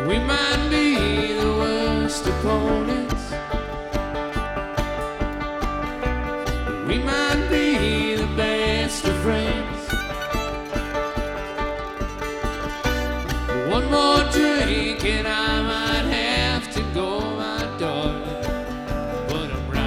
We might be the worst opponents. We might be the best of friends. One more drink and